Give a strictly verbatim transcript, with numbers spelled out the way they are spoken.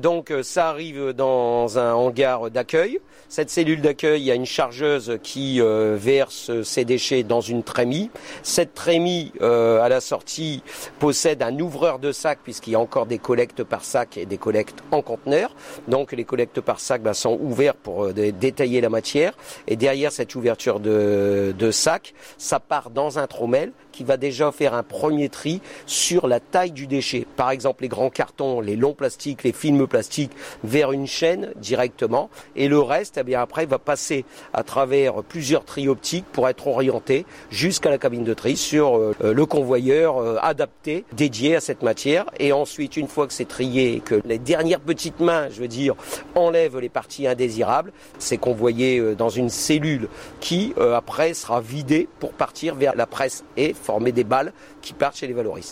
Donc ça arrive dans un hangar d'accueil. Cette cellule d'accueil, il y a une chargeuse qui euh, verse ces déchets dans une trémie. Cette trémie, euh, à la sortie, possède un ouvreur de sac puisqu'il y a encore des collectes par sac et des collectes en conteneur. Donc les collectes par sac bah, sont ouvertes pour euh, détailler la matière. Et derrière cette ouverture de, de sac, ça part dans un trommel qui va déjà faire un premier tri sur la taille du déchet. Par exemple, les grands cartons, les longs plastiques, les films plastiques vers une chaîne directement. Et le reste, eh bien, après, va passer à travers plusieurs tris optiques pour être orienté jusqu'à la cabine de tri sur euh, le convoyeur euh, adapté, dédié à cette matière. Et ensuite, une fois que c'est trié et que les dernières petites mains, je veux dire, enlèvent les parties indésirables, c'est convoyé euh, dans une cellule qui, euh, après, sera vidée pour partir vers la presse et former des balles qui partent chez les valoristes.